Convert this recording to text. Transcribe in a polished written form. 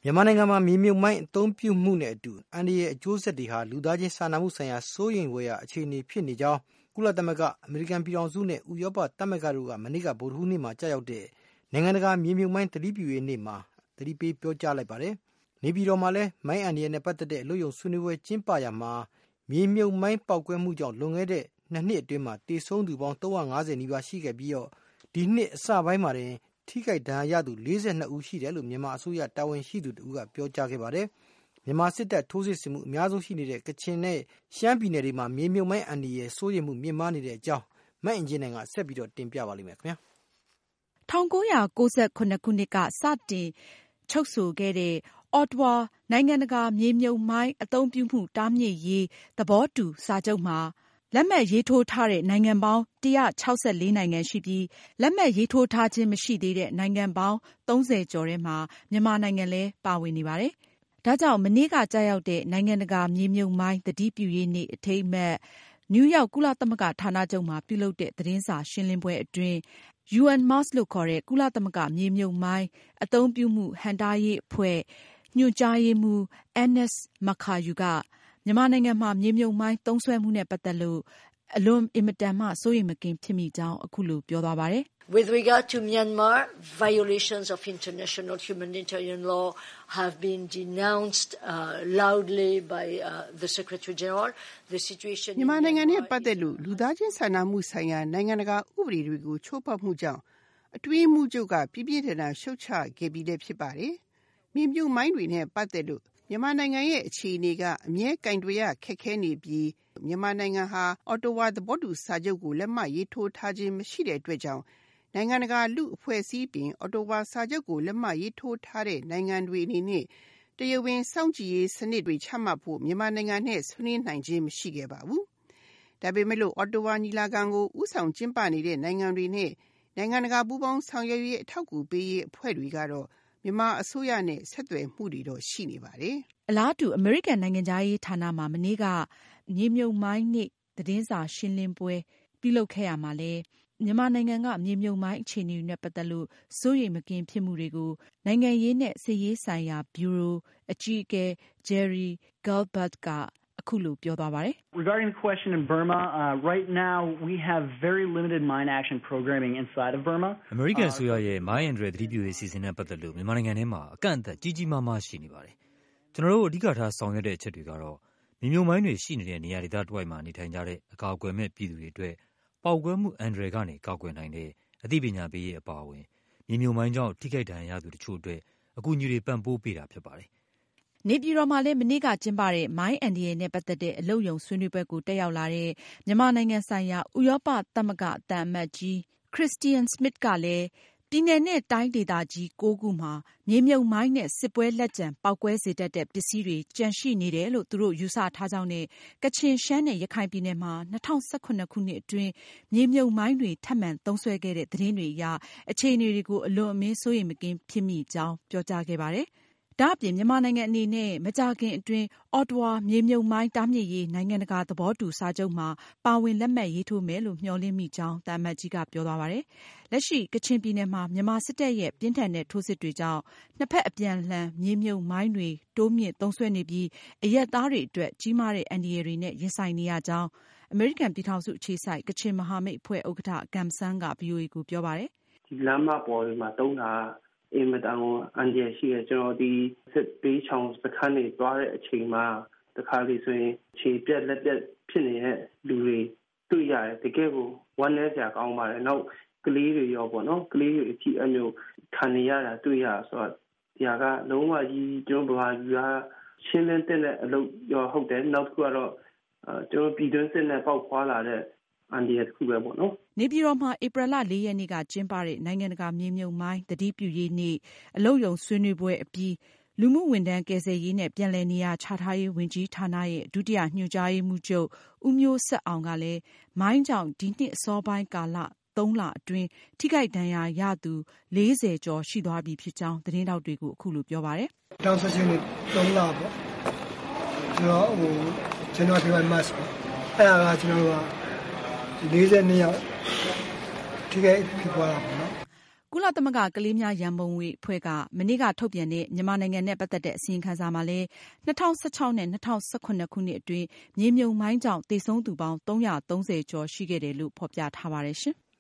မြန်မာနိုင်ငံမှာမြေမြုပ်မိုင်းအသုံးပြုမှုနဲ့အတူအန္တရာယ်အကျိုးဆက်တွေဟာလူသားချင်းစာနာမှုဆိုင်ရာစိုးရိမ်ဖွယ်ရာအခြေအနေဖြစ်နေကြောင်းကုလသမဂ္ဂအမေရိကန်ပြည်ထောင်စုနဲ့ဥရောပသမဂ္ဂတို့ကမနေ့ကဗုဒ္ဓဟူးနေ့မှာကြာရောက်တဲ့နိုင်ငံတကာမြေမြုပ်မိုင်းသတိပြုရေးနေ့မှာသတိပေးပြောကြားလိုက်ပါတယ်။နေပြည်တော်မှာလည်းမိုင်းအန္တရာယ်နဲ့ပတ်သက်တဲ့အလို့ယုံဆွေးနွေးပွဲကျင်းပရာမှာမြေမြုပ်မိုင်းပေါက်ကွဲမှုကြောင့်လွန်ခဲ့တဲ့2 နှစ်အတွင်းမှာတေဆုံးသူပေါင်း350နီးပါးရှိခဲ့ပြီးတော့ဒီနှစ်အစပိုင်းမှာတင်ထိခိုက်ဒဏ်ရာရသူ42ဦးရှိတယ်လို့မြန်မာအစိုးရတာဝန်ရှိသူတို့ကပြောကြားခဲ့ပါတယ်။မြန်မာစစ်တပ်ထိုးစစ်ဆင်မှုအများဆုံးရှိနေတဲ့ကချင်နဲ့ရှမ်းပြည်နယ်တွေမှာမြေမြုပ်မိုင်းအန္တရာယ်စိုးရိမ်မှုမြင့်မားနေတဲ့အကြောင်းမအင်ဂျင်နိုင်ကဆက်ပြီးတော့တင်ပြပါလိမ့်မယ်ခင်ဗျာ။1998ခုနှစ်ကစတင်ချုပ်ဆိုခဲ့တဲ့Ottawa နိုင်ငံတကာမြေမြုပ်မိုင်းအသုံးပြုမှုတားမြစ်ရေးသဘောတူစာချုပ်မှာလက်မှတ်ရေးထိုးထားတဲ့နိုင်ငံပေါင်း164နိုင်ငံရှိပြီးလက်မှတ်ရေးထိုးထားခြင်းမရှိသေးတဲ့နိုင်ငံပေါင်း30ကျော်ထဲမှာမြန်မာနိုင်ငံလည်းပါဝင်နေပါတယ်။ဒါကြောင့်မနေ့ကကြာရောက်တဲ့နိုင်ငံတကာမြေမြုပ်မိုင်းသတိပြုရေးနေ့အထိမ်းအမှတ်နယူးယောက်ကုလသမဂ္ဂဌာနချုပ်မှာပြုလုပ်တဲ့သတင်းစာရှင်းလင်းပွဲအတွင်းUNMOS လို့ခေါ်တဲ့ကုလသမဂ္ဂမြေမြုပ်မိုင်းအသုံးပြုမှုဟန့်တားရေးအဖွဲ့ညွှန်ကြားရေးမှူး Agnes Makayu ကမြန်မာနိုင်ငံမှာမြေမြုပ်မိုင်းသုံးစွဲမှုနဲ့ပတ်သက်လို့အင်မတန်မှစိုးရိမ်မကင်းဖြစ်မိကြောင်းအခုလိုပြောသွားပါတယ်။ With regard to Myanmar, violations of international humanitarian law have been denounced loudly by the Secretary General. The situation မြန်မာနိုင်ငံနဲ့ပတ်သက်လို့လူသားချင်းစာနာမှုဆိုင်ရာနိုင်ငံတကာဥပဒေတွေကိုချိုးဖောက်မှုကြောင့်အတွင်းမှုချုပ်ကပြင်းပြင်းထန်ထန်ရှုတ်ချခဲ့ပြီးလည်းဖြစ်ပါတယ်။မြေမြုပ်မိုင်းတွေနဲ့ပတ်သက်လို့မြန်မာနိုင်ငံရဲ့အခြေအနေကအမြဲကင်တွယ်ရခက်ခဲနေပြီးမြန်မာနိုင်ငံဟာအော်တိုဝါသဘောတူစာချုပ်ကိုလက်မှတ်ရေးထိုးထားခြင်းမရှိတဲ့အတွက်ကြောင့်နိုင်ငံတကာလူအဖွဲ့အစည်းပင်အော်တိုဝါစာချုပ်ကိုလက်မှတ်ရေးထိုးထားတဲ့နိုင်ငံတွေအနေနဲ့တရားဝင်စောင့်ကြည့်ရေးစနစ်တွေချမှတ်ဖို့မြန်မာနိုင်ငံနဲ့ဆွေးနွေးနိုင်ခြင်းမရှိခဲ့ပါဘူး။ဒါပေမဲ့လို့အော်တိုဝါညီလာခံကိုဥဆောင်ကျင်းပနေတဲ့နိုင်ငံတွေနဲ့နိုင်ငံတကာပူးပေါင်းဆောင်ရွက်ရေးအထောက်အကူပေးရေးအဖွဲ့တွေကတော့မြန်မာအစိုးရနဲ့ဆက်သွယ်မှုတွေတော့ရှိနေပါတယ်။အလားတူအမေရိကန်နိုင်ငံခြားရေးဌာနမှာမနေ့ကမြေမြုပ်မိုင်းနေ့သတင်းစာရှင်းလင်းပွဲပြုလုပ်ခဲ့ရမှာလဲမြန်မာနိုင်ငံကမြေမြုပ်မိုင်းအခြေအနေတွေနဲ့ပတ်သက်လို့စိုးရိမ်မကင်းဖြစ်မှုတွေကိုနိုင်ငံရေးနဲ့စစ်ရေးဆိုင်ရာဘျူရိုအကြီးအကဲ Jerry Gilbert ကအခုလိုပြောသွားပါတယ်။ Regarding the question in Burma, right now we have very limited mine action programming inside of Burma. အမေရိကန်ဆိုရရဲ့မိုင်းအန္တရာယ်သတိပြုရေးအစီအစဉ်နဲ့ပတ်သက်လို့မြန်မာနိုင်ငံထဲမှာအကန့်အသတ်ကြီးမားမားရှိနေပါတယ်။ကျွန်တော်တို့အဓိကထားဆောင်ရွက်တဲ့အချက်တွေကတော့မြေမြုပ်မိုင်းတွေရှိနေတဲ့နေရာဒေသတစ်ဝိုက်မှာနေထိုင်ကြတဲ့အကာအကွယ်မဲ့ပြည်သူတွေအတွက်ပေါက်ကွဲမှုအန္တရာယ်ကနေကာကွယ်နိုင်တဲ့အသိပညာပေးရေးအပါအဝင်မြေမြုပ်မိုင်းကြောင့်ထိခိုက်ဒဏ်ရာရသူတချို့အတွက်အကူအညီတွေပံ့ပိုးပေးတာဖြစ်ပါတယ်။နေပြည်တော်မှာလည်းမနေ့ကကျင်းပတဲ့မိုင်းအန္တရာယ်နဲ့ပတ်သက်တဲ့အလုပ်ရုံဆွေးနွေးပွဲကိုတက်ရောက်လာတဲ့မြန်မာနိုင်ငံဆိုင်ရာဥရောပသမဂ္ဂသံအမတ်ကြီး Christian Schmidt ကလည်းပြည်နယ်နဲ့တိုင်းဒေသကြီး9ခုမှာမြေမြုပ်မိုင်းနဲ့စစ်ပွဲလက်ကျန်ပေါက်ကွဲစေတတ်တဲ့ပစ္စည်းတွေကျန်ရှိနေတယ်လို့သူတို့ယူဆထားကြောင်းနဲ့ကချင်ရှမ်းနဲ့ရခိုင်ပြည်နယ်မှာ2018ခုနှစ်အတွင်းမြေမြုပ်မိုင်းတွေထပ်မံသုံးစွဲခဲ့တဲ့သတင်းတွေအရအခြေအနေတွေကိုအလွန်အမင်းစိုးရိမ်မကင်းဖြစ်မိကြောင်းပြောကြားခဲ့ပါတယ်။ဒါ့အပြင်မြန်မာနိုင်ငံအနေနဲ့မကြာခင်အတွင်းအော်တိုဝါမြေမြုပ်မိုင်းတားမြစ်ရေးနိုင်ငံတကာသဘောတူစာချုပ်မှာပါဝင်လက်မှတ်ရေးထိုးမယ်လို့မျှော်လင့်မိကြောင်းသံအမတ်ကြီးကပြောသွားပါတယ်။လက်ရှိကချင်ပြည်နယ်မှာမြန်မာစစ်တပ်ရဲ့ပြင်းထန်တဲ့ထိုးစစ်တွေကြောင့်နှစ်ဖက်အပြန်အလှန်မြေမြုပ်မိုင်းတွေတိုးမြင့်သုံးစွဲနေပြီးအရပ်သားတွေအတွက်ကြီးမားတဲ့အန္တရာယ်တွေနဲ့ရင်ဆိုင်နေရကြောင်းအမေရိကန်ပြည်ထောင်စုအခြေစိုက်ကချင်မဟာမိတ်အဖွဲ့ဥက္ကဋ္ဌကမ်ဆန်းက VOA ကိုပြောပါတယ်။ဒီလမ်းမပေါ်တွေမှာတုံးတာအင်မတန်အန်ဂျယ်ရှိတယ်ကျွန်တော်ဒီစစ်ပေးချောင်းစခန်းတွေသွားတဲ့အချိန်မှာတခါလေဆိုရင်ခြေပြက်လက်ပြက်ဖြစ်နေတဲ့လူတွေတွေ့ရတယ်တကယ်ကိုဝမ်းနည်းစရာကောင်းပါတယ်နောက်ကလေးတွေရောပေါ့နော်ကလေးတွေအကြည့်အမျိုးခံနေရတာတွေ့ရဆိုတော့ဒီဟာကလုံးဝကြီးကျွန်တော်ဘာယူရရှင်းလင်းတဲ့အလုပ်ရောဟုတ်တယ်နောက်တစ်ခုကတော့ကျွန်တော်ပြည်တွင်းစစ်နဲ့ပေါက်ဖွာလာတဲ့အန်ဒီရတစ်ခုပဲပေါ့နော်နေပြည်တော်မှာဧပြီလ4ရက်နေ့ကကျင်းပတဲ့နိုင်ငံတကာမြေမြုပ်မိုင်းသတိပြုရေးနေ့အလုပ်ရုံဆွေးနွေးပွဲအပြီးလူမှုဝန်ထမ်းကယ်ဆယ်ရေးနဲ့ပြန်လည်နေရာချထားရေးဝန်ကြီးဌာနရဲ့ဒုတိယညွှန်ကြားရေးမှူးချုပ်ဦးမျိုးဆက်အောင်ကလည်းမိုင်းကြောင့်ဒီနှစ်အစောပိုင်းကာလ3လအတွင်းထိခိုက်ဒဏ်ရာရသူ40ကျော်ရှိသွားပြီဖြစ်ကြောင်းသတင်းထောက်တွေကိုအခုလိုပြောပါတယ်။တောင်ဆက်ချင်း3လပေါ့ကျွန်တော်ဒီမှာမတ်ပေါ့အဲ့ဒါကကျွန်တော်က42ယောက်ထိခိုက်ဖြစ်သွားတာပေါ့နော်ကုလသမဂ္ဂကလေးများရန်ပုံငွေအဖွဲ့ကမနေ့ကထုတ်ပြန်တဲ့မြန်မာနိုင်ငံနဲ့ပတ်သက်တဲ့အစီရင်ခံစာမှာလည်း2016နဲ့2018ခုနှစ်အတွင်းမြေမြုပ်မိုင်းကြောင့်သေဆုံးသူပေါင်း330ကျော်ရှိခဲ့တယ်လို့ဖော်ပြထားပါတယ်ရှင်။